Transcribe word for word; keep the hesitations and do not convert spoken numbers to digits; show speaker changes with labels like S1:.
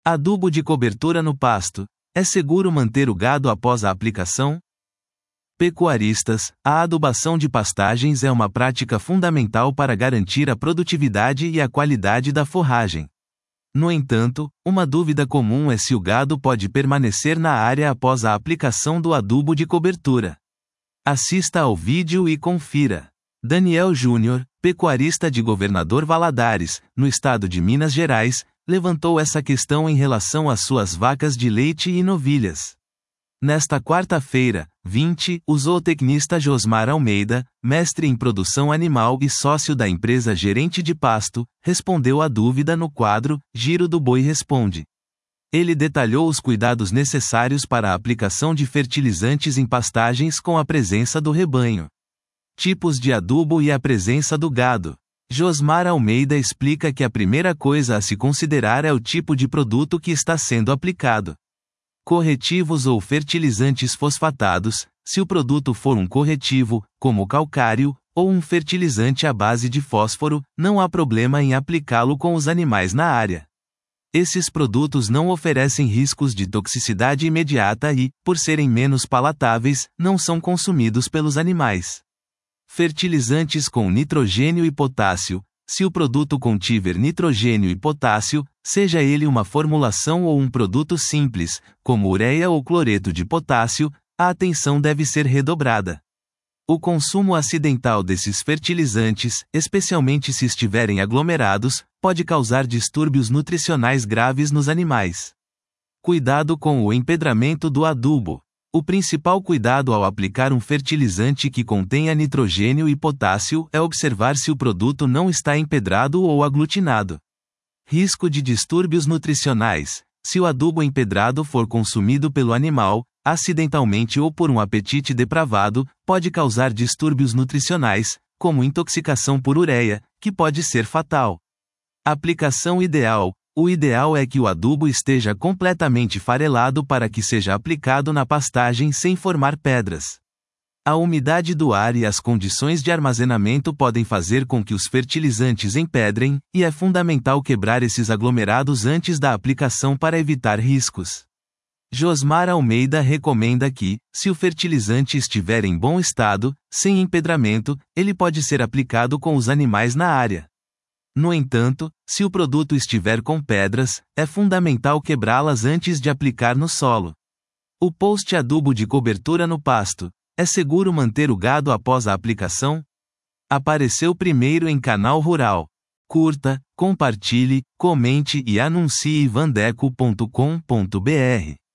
S1: Adubo de cobertura no pasto. É seguro manter o gado após a aplicação? Pecuaristas, a adubação de pastagens é uma prática fundamental para garantir a produtividade e a qualidade da forragem. No entanto, uma dúvida comum é se o gado pode permanecer na área após a aplicação do adubo de cobertura. Assista ao vídeo e confira. Daniel Júnior, pecuarista de Governador Valadares, no estado de Minas Gerais, levantou essa questão em relação às suas vacas de leite e novilhas. Nesta quarta-feira, vinte, o zootecnista Josmar Almeida, mestre em produção animal e sócio da empresa Gerente de Pasto, respondeu à dúvida no quadro Giro do Boi Responde. Ele detalhou os cuidados necessários para a aplicação de fertilizantes em pastagens com a presença do rebanho. Tipos de adubo e a presença do gado. Josmar Almeida explica que a primeira coisa a se considerar é o tipo de produto que está sendo aplicado. Corretivos ou fertilizantes fosfatados, se o produto for um corretivo, como calcário, ou um fertilizante à base de fósforo, não há problema em aplicá-lo com os animais na área. Esses produtos não oferecem riscos de toxicidade imediata e, por serem menos palatáveis, não são consumidos pelos animais. Fertilizantes com nitrogênio e potássio. Se o produto contiver nitrogênio e potássio, seja ele uma formulação ou um produto simples, como ureia ou cloreto de potássio, a atenção deve ser redobrada. O consumo acidental desses fertilizantes, especialmente se estiverem aglomerados, pode causar distúrbios nutricionais graves nos animais. Cuidado com o empedramento do adubo. O principal cuidado ao aplicar um fertilizante que contenha nitrogênio e potássio é observar se o produto não está empedrado ou aglutinado. Risco de distúrbios nutricionais. Se o adubo empedrado for consumido pelo animal, acidentalmente ou por um apetite depravado, pode causar distúrbios nutricionais, como intoxicação por ureia, que pode ser fatal. Aplicação ideal. O ideal é que o adubo esteja completamente farelado para que seja aplicado na pastagem sem formar pedras. A umidade do ar e as condições de armazenamento podem fazer com que os fertilizantes empedrem, e é fundamental quebrar esses aglomerados antes da aplicação para evitar riscos. Josmar Almeida recomenda que, se o fertilizante estiver em bom estado, sem empedramento, ele pode ser aplicado com os animais na área. No entanto, se o produto estiver com pedras, é fundamental quebrá-las antes de aplicar no solo. O post adubo de cobertura no pasto. É seguro manter o gado após a aplicação? Apareceu primeiro em Canal Rural. Curta, compartilhe, comente e anuncie vandeco ponto com ponto br.